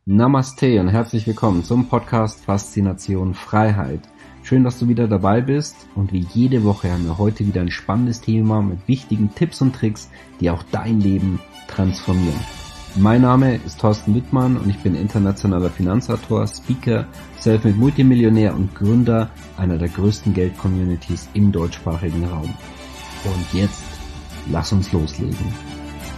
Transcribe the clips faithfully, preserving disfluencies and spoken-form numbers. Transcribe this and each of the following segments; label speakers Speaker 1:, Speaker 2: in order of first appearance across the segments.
Speaker 1: Namaste und herzlich willkommen zum Podcast Faszination Freiheit. Schön, dass du wieder dabei bist und wie jede Woche haben wir heute wieder ein spannendes Thema mit wichtigen Tipps und Tricks, die auch dein Leben transformieren. Mein Name ist Thorsten Wittmann und ich bin internationaler Finanzautor, Speaker, Selfmade Multimillionär und Gründer einer der größten Geld-Communities im deutschsprachigen Raum. Und jetzt, lass uns loslegen.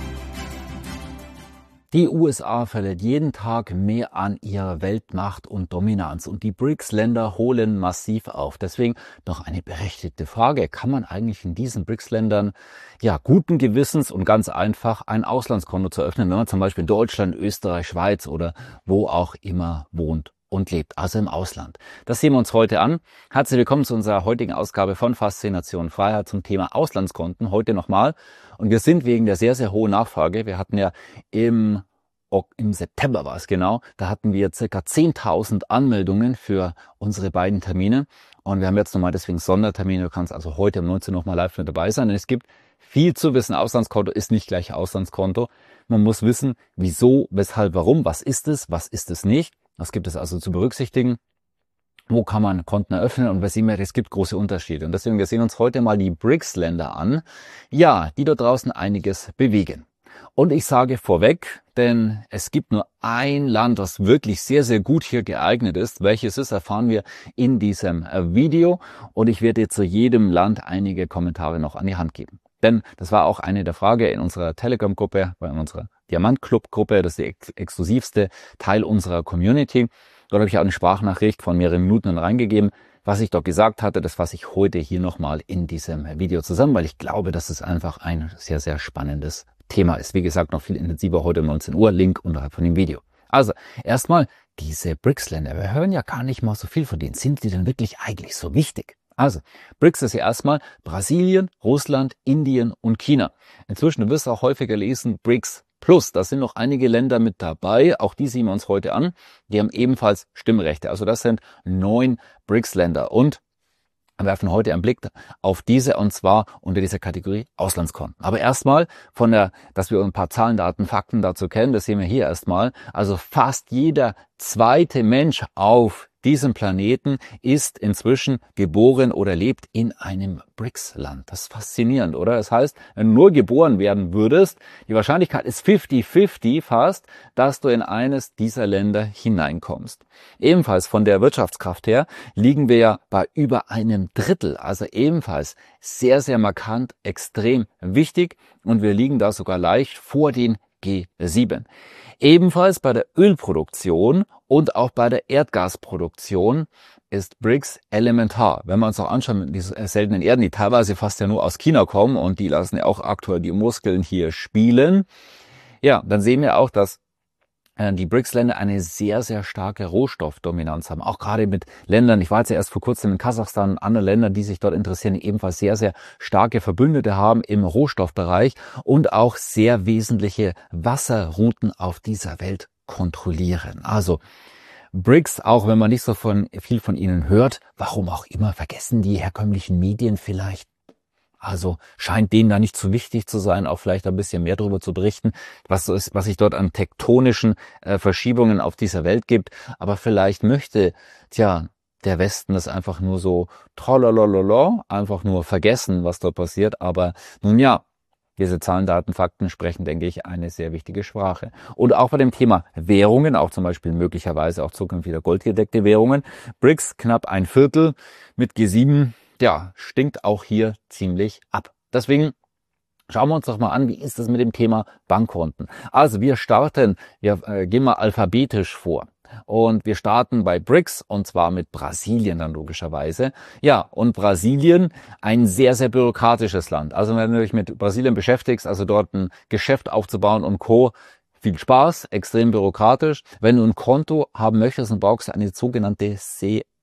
Speaker 2: Die U S A verliert jeden Tag mehr an ihrer Weltmacht und Dominanz und die B R I C S-Länder holen massiv auf. Deswegen noch eine berechtigte Frage. Kann man eigentlich in diesen B R I C S-Ländern ja guten Gewissens und ganz einfach ein Auslandskonto zu öffnen, wenn man zum Beispiel in Deutschland, Österreich, Schweiz oder wo auch immer wohnt und lebt, also im Ausland? Das sehen wir uns heute an. Herzlich willkommen zu unserer heutigen Ausgabe von Faszination Freiheit zum Thema Auslandskonten. Heute nochmal. Und wir sind wegen der sehr, sehr hohen Nachfrage. Wir hatten ja im Im September war es genau, da hatten wir circa zehntausend Anmeldungen für unsere beiden Termine und wir haben jetzt nochmal deswegen Sondertermine. Du kannst also heute um neunzehn Uhr nochmal live mit dabei sein. Und es gibt viel zu wissen. Auslandskonto ist nicht gleich Auslandskonto. Man muss wissen, wieso, weshalb, warum, was ist es, was ist es nicht. Was gibt es also zu berücksichtigen? Wo kann man Konten eröffnen? Und wir sehen ja, es gibt große Unterschiede. Und deswegen, wir sehen uns heute mal die B R I C S-Länder an, ja, die da draußen einiges bewegen. Und ich sage vorweg, denn es gibt nur ein Land, das wirklich sehr, sehr gut hier geeignet ist. Welches ist, erfahren wir in diesem Video. Und ich werde zu jedem Land einige Kommentare noch an die Hand geben. Denn das war auch eine der Fragen in unserer Telegram-Gruppe, bei unserer Diamant-Club-Gruppe. Das ist der ex exklusivste Teil unserer Community. Dort habe ich auch eine Sprachnachricht von mehreren Minuten reingegeben. Was ich dort gesagt hatte, das fasse ich heute hier nochmal in diesem Video zusammen, weil ich glaube, dass es einfach ein sehr, sehr spannendes Thema ist. Wie gesagt, noch viel intensiver heute um neunzehn Uhr, Link unterhalb von dem Video. Also, erstmal diese B R I C S-Länder. Wir hören ja gar nicht mal so viel von denen. Sind die denn wirklich eigentlich so wichtig? Also, B R I C S ist ja erstmal Brasilien, Russland, Indien und China. Inzwischen, du wirst auch häufiger lesen, B R I C S Plus. Da sind noch einige Länder mit dabei. Auch die sehen wir uns heute an. Die haben ebenfalls Stimmrechte. Also das sind neun B R I C S-Länder. Und wir werfen heute einen Blick auf diese, und zwar unter dieser Kategorie Auslandskonten. Aber erstmal von der, dass wir ein paar Zahlen, Daten, Fakten dazu kennen, das sehen wir hier erstmal. Also fast jeder zweite Mensch auf diesem Planeten ist inzwischen geboren oder lebt in einem B R I C S-Land. Das ist faszinierend, oder? Das heißt, wenn du nur geboren werden würdest, die Wahrscheinlichkeit ist fünfzig fünfzig fast, dass du in eines dieser Länder hineinkommst. Ebenfalls von der Wirtschaftskraft her liegen wir ja bei über einem Drittel. Also ebenfalls sehr, sehr markant, extrem wichtig. Und wir liegen da sogar leicht vor den G sieben. Ebenfalls bei der Ölproduktion und auch bei der Erdgasproduktion ist B R I C S elementar. Wenn wir uns auch anschauen mit diesen seltenen Erden, die teilweise fast ja nur aus China kommen und die lassen ja auch aktuell die Muskeln hier spielen, ja, dann sehen wir auch, dass die B R I C S-Länder eine sehr, sehr starke Rohstoffdominanz haben. Auch gerade mit Ländern, ich war jetzt ja erst vor kurzem in Kasachstan und anderen Ländern, die sich dort interessieren, die ebenfalls sehr, sehr starke Verbündete haben im Rohstoffbereich und auch sehr wesentliche Wasserrouten auf dieser Welt kontrollieren. Also B R I C S, auch wenn man nicht so von, viel von ihnen hört, warum auch immer, vergessen die herkömmlichen Medien vielleicht. Also scheint denen da nicht so wichtig zu sein, auch vielleicht ein bisschen mehr darüber zu berichten, was so ist, was sich dort an tektonischen äh, Verschiebungen auf dieser Welt gibt. Aber vielleicht möchte, tja, der Westen das einfach nur so tralalalala, einfach nur vergessen, was dort passiert. Aber nun ja, diese Zahlen, Daten, Fakten sprechen, denke ich, eine sehr wichtige Sprache. Und auch bei dem Thema Währungen, auch zum Beispiel möglicherweise auch zukünftig wieder goldgedeckte Währungen. B R I C S knapp ein Viertel mit G sieben. Ja, stinkt auch hier ziemlich ab. Deswegen schauen wir uns doch mal an, wie ist das mit dem Thema Bankkonten. Also wir starten, wir äh, gehen mal alphabetisch vor. Und wir starten bei B R I C S und zwar mit Brasilien dann logischerweise. Ja, und Brasilien, ein sehr, sehr bürokratisches Land. Also wenn du dich mit Brasilien beschäftigst, also dort ein Geschäft aufzubauen und Co., viel Spaß, extrem bürokratisch. Wenn du ein Konto haben möchtest, dann brauchst du eine sogenannte C P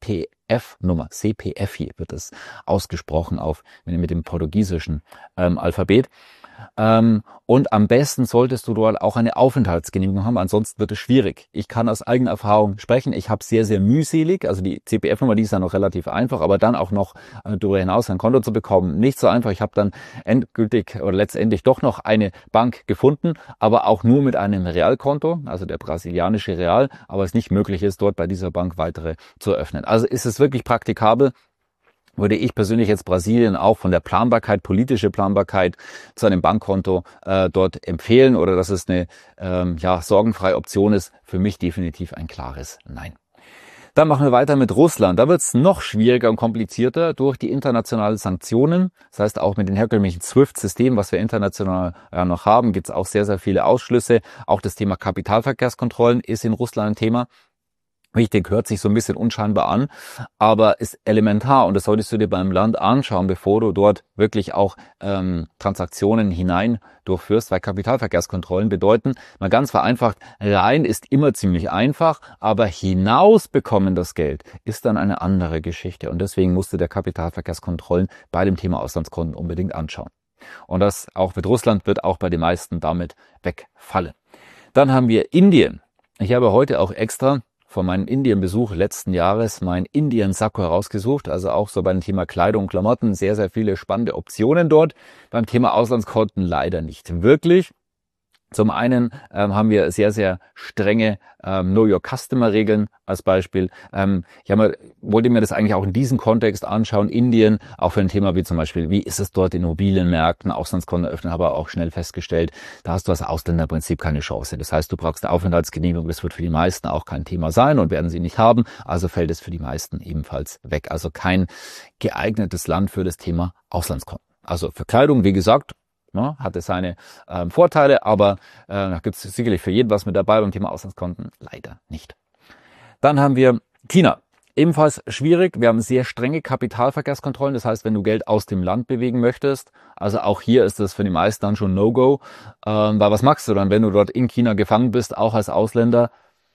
Speaker 2: F-Nummer, C P F wird es ausgesprochen auf mit dem portugiesischen ähm, Alphabet. Ähm, und am besten solltest du dort auch eine Aufenthaltsgenehmigung haben, ansonsten wird es schwierig. Ich kann aus eigener Erfahrung sprechen, ich habe sehr, sehr mühselig, also die C P F-Nummer, die ist ja noch relativ einfach, aber dann auch noch äh, darüber hinaus ein Konto zu bekommen, nicht so einfach. Ich habe dann endgültig oder letztendlich doch noch eine Bank gefunden, aber auch nur mit einem Realkonto, also der brasilianische Real, aber es nicht möglich ist, dort bei dieser Bank weitere zu eröffnen. Also ist es wirklich praktikabel, würde ich persönlich jetzt Brasilien auch von der Planbarkeit, politische Planbarkeit zu einem Bankkonto äh, dort empfehlen oder dass es eine ähm, ja, sorgenfreie Option ist, für mich definitiv ein klares Nein. Dann machen wir weiter mit Russland. Da wird es noch schwieriger und komplizierter durch die internationalen Sanktionen. Das heißt, auch mit dem herkömmlichen SWIFT-System, was wir international ja noch haben, gibt es auch sehr, sehr viele Ausschlüsse. Auch das Thema Kapitalverkehrskontrollen ist in Russland ein Thema. Wichtig, hört sich so ein bisschen unscheinbar an, aber ist elementar und das solltest du dir beim Land anschauen, bevor du dort wirklich auch ähm, Transaktionen hinein durchführst, weil Kapitalverkehrskontrollen bedeuten, mal ganz vereinfacht, rein ist immer ziemlich einfach, aber hinaus bekommen das Geld ist dann eine andere Geschichte und deswegen musst du der Kapitalverkehrskontrollen bei dem Thema Auslandskonten unbedingt anschauen. Und das auch mit Russland wird auch bei den meisten damit wegfallen. Dann haben wir Indien. Ich habe heute auch extra von meinem Indien-Besuch letzten Jahres mein Indien-Sakko herausgesucht, also auch so beim Thema Kleidung und Klamotten sehr, sehr viele spannende Optionen dort. Beim Thema Auslandskonten leider nicht wirklich. Zum einen ähm, haben wir sehr, sehr strenge ähm, Know-Your-Customer-Regeln als Beispiel. Ähm, ich hab mir, wollte mir das eigentlich auch in diesem Kontext anschauen, Indien, auch für ein Thema wie zum Beispiel, wie ist es dort in Immobilienmärkten, Auslandskonten öffnen, habe auch schnell festgestellt, da hast du als Ausländer im Prinzip keine Chance. Das heißt, du brauchst eine Aufenthaltsgenehmigung, das wird für die meisten auch kein Thema sein und werden sie nicht haben, also fällt es für die meisten ebenfalls weg. Also kein geeignetes Land für das Thema Auslandskonten. Also für Kleidung, wie gesagt, ja, hatte seine ähm, Vorteile, aber äh, da gibt es sicherlich für jeden was mit dabei, beim Thema Auslandskonten leider nicht. Dann haben wir China. Ebenfalls schwierig, wir haben sehr strenge Kapitalverkehrskontrollen, das heißt, wenn du Geld aus dem Land bewegen möchtest, also auch hier ist das für die meisten dann schon No-Go, ähm, weil was machst du dann, wenn du dort in China gefangen bist, auch als Ausländer?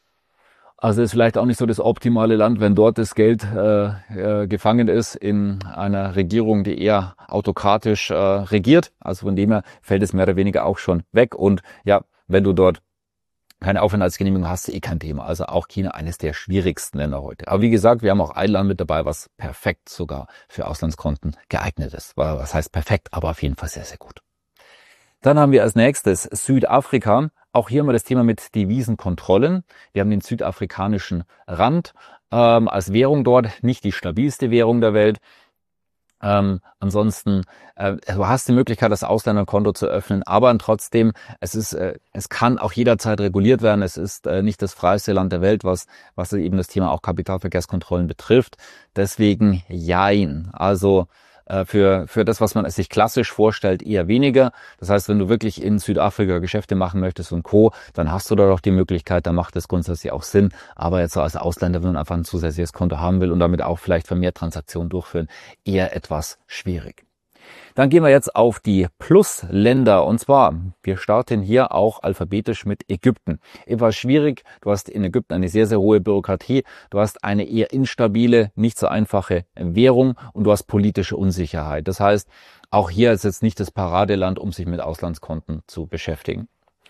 Speaker 2: Also ist vielleicht auch nicht so das optimale Land, wenn dort das Geld äh, äh, gefangen ist in einer Regierung, die eher autokratisch äh, regiert. Also von dem her fällt es mehr oder weniger auch schon weg. Und ja, wenn du dort keine Aufenthaltsgenehmigung hast, eh kein Thema. Also auch China eines der schwierigsten Länder heute. Aber wie gesagt, wir haben auch ein Land mit dabei, was perfekt sogar für Auslandskonten geeignet ist. Was heißt perfekt, aber auf jeden Fall sehr, sehr gut. Dann haben wir als nächstes Südafrika. Auch hier haben wir das Thema mit Devisenkontrollen. Wir haben den südafrikanischen Rand ähm, als Währung dort, nicht die stabilste Währung der Welt. Ähm, ansonsten, äh, du hast die Möglichkeit, das Ausländerkonto zu öffnen, aber trotzdem, es ist, äh, es kann auch jederzeit reguliert werden. Es ist äh, nicht das freieste Land der Welt, was, was eben das Thema auch Kapitalverkehrskontrollen betrifft. Deswegen jein. Also Für, für das, was man sich klassisch vorstellt, eher weniger. Das heißt, wenn du wirklich in Südafrika Geschäfte machen möchtest und Co., dann hast du da doch die Möglichkeit, dann macht das grundsätzlich auch Sinn. Aber jetzt so als Ausländer, wenn man einfach ein zusätzliches Konto haben will und damit auch vielleicht vermehrt Transaktionen durchführen, eher etwas schwierig. Dann gehen wir jetzt auf die Plus-Länder und zwar, wir starten hier auch alphabetisch mit Ägypten. Etwas schwierig, du hast in Ägypten eine sehr, sehr hohe Bürokratie, du hast eine eher instabile, nicht so einfache Währung und du hast politische Unsicherheit. Das heißt, auch hier ist jetzt nicht das Paradeland, um sich mit Auslandskonten zu beschäftigen.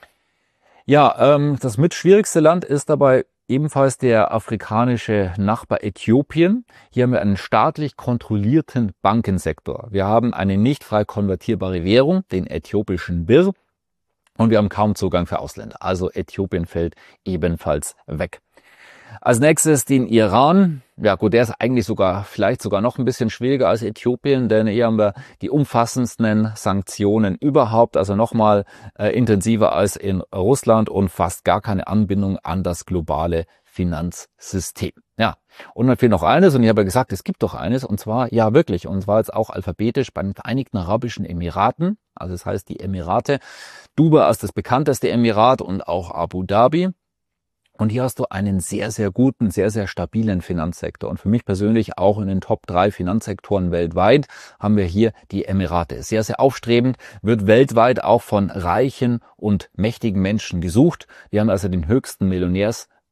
Speaker 2: Ja, ähm, das mit schwierigste Land ist dabei ebenfalls der afrikanische Nachbar Äthiopien. Hier haben wir einen staatlich kontrollierten Bankensektor. Wir haben eine nicht frei konvertierbare Währung, den äthiopischen Birr, und wir haben kaum Zugang für Ausländer. Also Äthiopien fällt ebenfalls weg. Als nächstes den Iran. Ja gut, der ist eigentlich sogar, vielleicht sogar noch ein bisschen schwieriger als Äthiopien, denn hier haben wir die umfassendsten Sanktionen überhaupt, also nochmal äh, intensiver als in Russland und fast gar keine Anbindung an das globale Finanzsystem. Ja, und dann fehlt noch eines und ich habe ja gesagt, es gibt doch eines und zwar, ja wirklich, und zwar jetzt auch alphabetisch bei den Vereinigten Arabischen Emiraten, also das heißt die Emirate, Dubai ist das bekannteste Emirat und auch Abu Dhabi. Und hier hast du einen sehr, sehr guten, sehr, sehr stabilen Finanzsektor. Und für mich persönlich auch in den Top drei Finanzsektoren weltweit haben wir hier die Emirate. Sehr, sehr aufstrebend, wird weltweit auch von reichen und mächtigen Menschen gesucht. Wir haben also den höchsten Millionärs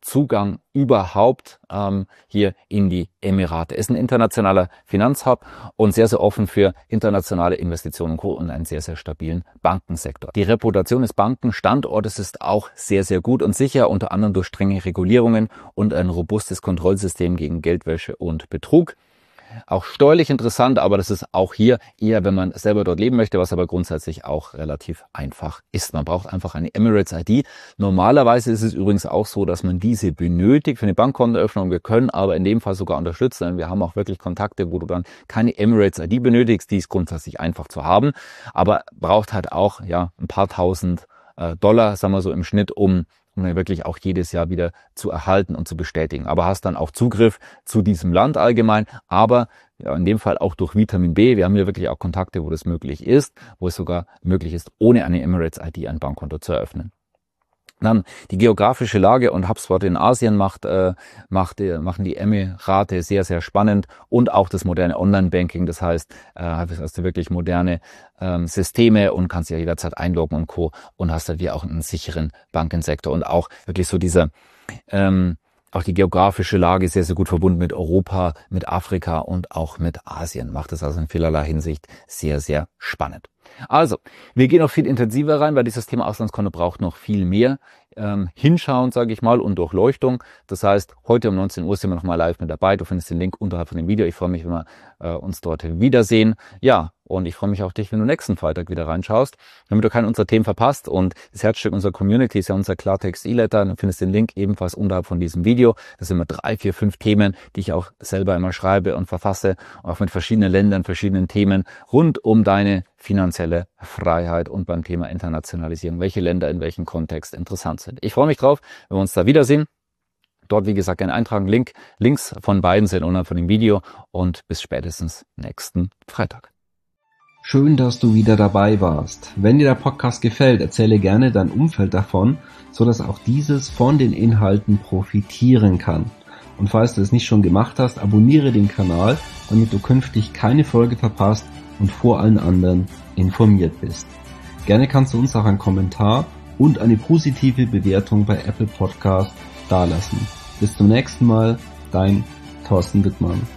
Speaker 2: Zugang überhaupt ähm, hier in die Emirate. Ist ein internationaler Finanzhub und sehr, sehr offen für internationale Investitionen und Co. und einen sehr, sehr stabilen Bankensektor. Die Reputation des Bankenstandortes ist auch sehr, sehr gut und sicher, unter anderem durch strenge Regulierungen und ein robustes Kontrollsystem gegen Geldwäsche und Betrug. Auch steuerlich interessant, aber das ist auch hier eher, wenn man selber dort leben möchte, was aber grundsätzlich auch relativ einfach ist. Man braucht einfach eine Emirates I D. Normalerweise ist es übrigens auch so, dass man diese benötigt für eine Bankkontoeröffnung. Wir können aber in dem Fall sogar unterstützen. Wir haben auch wirklich Kontakte, wo du dann keine Emirates I D benötigst. Die ist grundsätzlich einfach zu haben, aber braucht halt auch ja ein paar tausend äh, Dollar, sagen wir so im Schnitt, um um dann wirklich auch jedes Jahr wieder zu erhalten und zu bestätigen. Aber hast dann auch Zugriff zu diesem Land allgemein, aber ja, in dem Fall auch durch Vitamin B. Wir haben hier wirklich auch Kontakte, wo das möglich ist, wo es sogar möglich ist, ohne eine Emirates I D ein Bankkonto zu eröffnen. Dann die geografische Lage und HubSpot in Asien macht, äh, macht, äh, machen die Emirate sehr, sehr spannend und auch das moderne Online-Banking. Das heißt, äh, hast du wirklich moderne ähm, Systeme und kannst ja jederzeit einloggen und Co. und hast halt wie auch einen sicheren Bankensektor und auch wirklich so dieser ähm, auch die geografische Lage sehr, sehr gut verbunden mit Europa, mit Afrika und auch mit Asien. Macht es also in vielerlei Hinsicht sehr, sehr spannend. Also, wir gehen noch viel intensiver rein, weil dieses Thema Auslandskonto braucht noch viel mehr ähm, Hinschauen, sage ich mal, und Durchleuchtung. Das heißt, heute um neunzehn Uhr sind wir nochmal live mit dabei. Du findest den Link unterhalb von dem Video. Ich freue mich, wenn wir äh, uns dort wiedersehen. Ja, und ich freue mich auf dich, wenn du nächsten Freitag wieder reinschaust, damit du keinen unserer Themen verpasst. Und das Herzstück unserer Community ist ja unser Klartext E-Letter. Du findest den Link ebenfalls unterhalb von diesem Video. Das sind immer drei, vier, fünf Themen, die ich auch selber immer schreibe und verfasse, auch mit verschiedenen Ländern, verschiedenen Themen rund um deine finanzielle Freiheit und beim Thema Internationalisierung, welche Länder in welchem Kontext interessant sind. Ich freue mich drauf, wenn wir uns da wiedersehen. Dort, wie gesagt, gerne eintragen. Link, Links von beiden sind unterhalb von dem Video und bis spätestens nächsten Freitag.
Speaker 1: Schön, dass du wieder dabei warst. Wenn dir der Podcast gefällt, erzähle gerne dein Umfeld davon, so dass auch dieses von den Inhalten profitieren kann. Und falls du es nicht schon gemacht hast, abonniere den Kanal, damit du künftig keine Folge verpasst und vor allen anderen informiert bist. Gerne kannst du uns auch einen Kommentar und eine positive Bewertung bei Apple Podcast dalassen. Bis zum nächsten Mal, dein Thorsten Wittmann.